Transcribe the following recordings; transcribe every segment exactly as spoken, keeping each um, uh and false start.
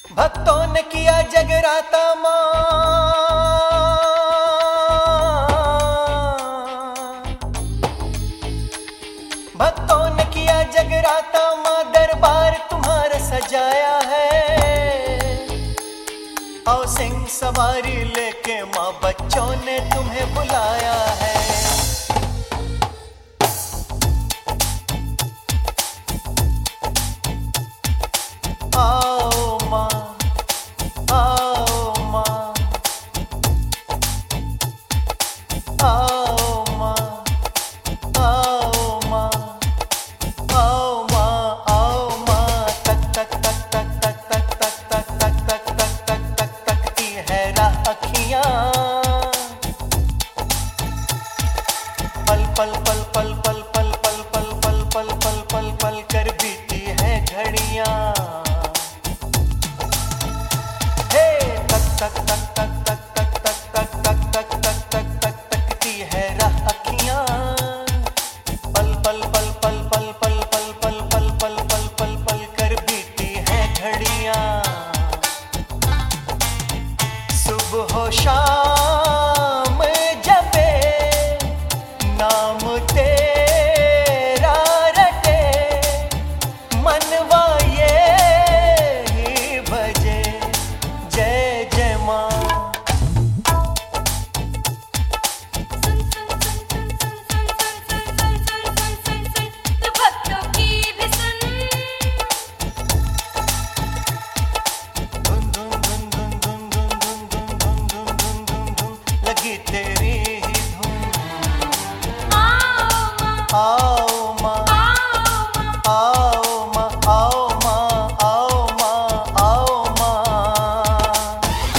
भक्तों ने किया जगराता माँ, भक्तों ने किया जगराता माँ, दरबार तुम्हारा सजाया है। आओ सिंह सवारी लेके माँ, बच्चों ने तुम्हें बुलाया है। आओ माँ, आओ माँ, आओ माँ, आओ माँ, आओ माँ, आओ माँ। तक तक तक तक तक तक तक तक तक तक तक तक तक तकती है राह अखियाँ, पल पल पल पल पल पल पल पल पल पल पल पल पल कर बीती है घड़ियाँ। तक तक तक तक तक तक तक तक तक तक तक तक तकती है राह अखियाँ, पल पल पल पल पल पल पल पल पल पल पल पल पल कर बीती है घड़ियाँ। सुबह शाम जपे नाम तेरा रटे, मनवा ये ही भजे जय जय माँ। लगी तेरी ही धुन। आओ माँ, आओ माँ, आओ माँ, आओ माँ, आओ माँ।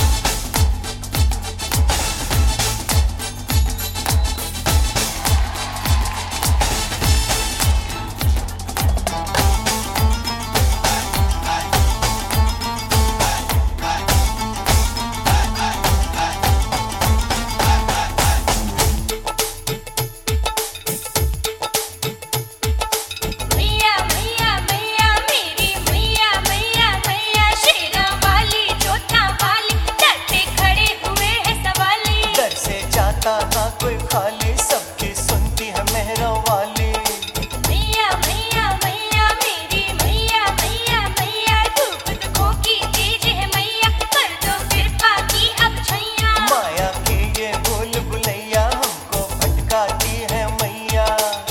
मैया मैया मैया मेरी मैया मैया मैया, शेरा वाली जोधा वाली, दर पे खड़े हुए हैं सवाली। दर से जाता ना कोई खाली, सबकी सुनती है मेहरों वाली। मैया मैया मैया मेरी मैया मैया मैया, धूप दुखों की तेज है मैया, कर दो कृपा की अब छैया। माया की ये भूल भुलैया हमको भटकाती है मैया।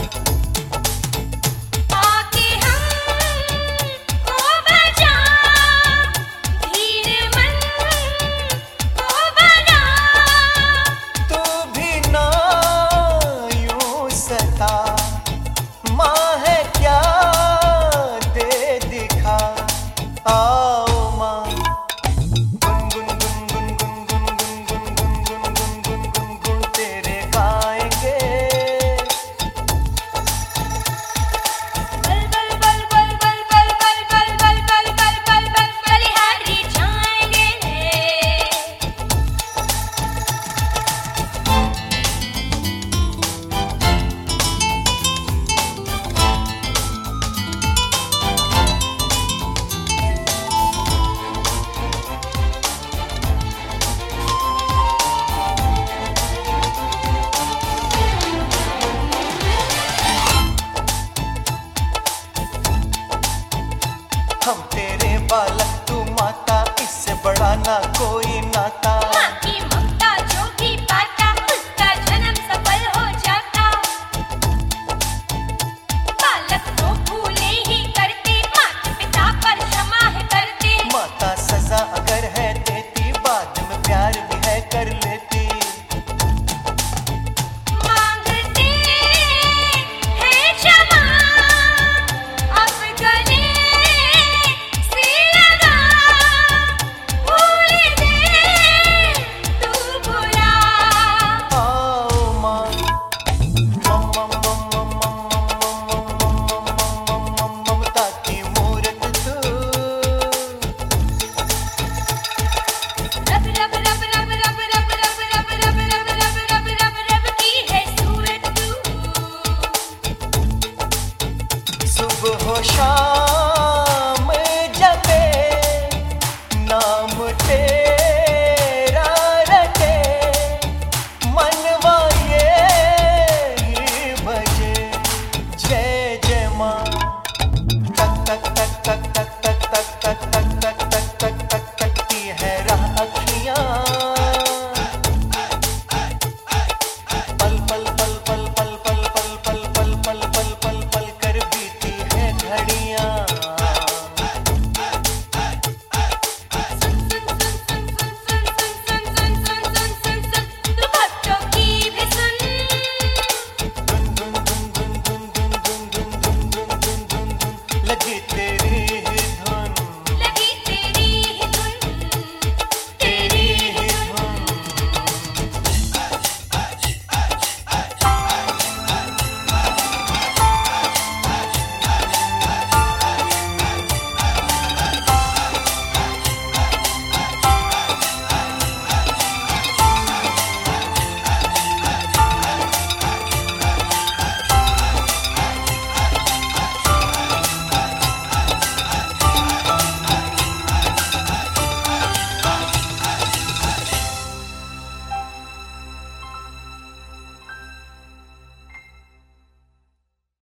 आके हमको बचा, धीर मन को बना, तू भी ना यूं सता, माँ है क्या दे दिखा। आओ माँ, गुन गुन गुन गुन गुन गुन गुन गुन गुन गुन गुन गुन गुन गुन तेरे गाएंगे। बल बल बल बल बल बल बल बल बल बल बल बल बल बलिहारी जाएंगे। हम तेरे बालक तू माता, इससे बड़ा ना कोई नाता। माँ की ममता जो भी पाता, उसका जन्म सफल हो जाता। बालक को भूले ही करते, माता पिता पर क्षमा है करते। माता सजा अगर है देती, बाद में प्यार भी है कर लेती। मांगते हैं क्षमा, अब गले से लगा, भूल दे तू भुला। आओ माँ, मम मम मम मम मम मम मम मम मम मम ममता की मूरत तू। रब रब रब रब रब रब रब रब रब रब रब रब रब रब की है सूरत तू। सुबह शाम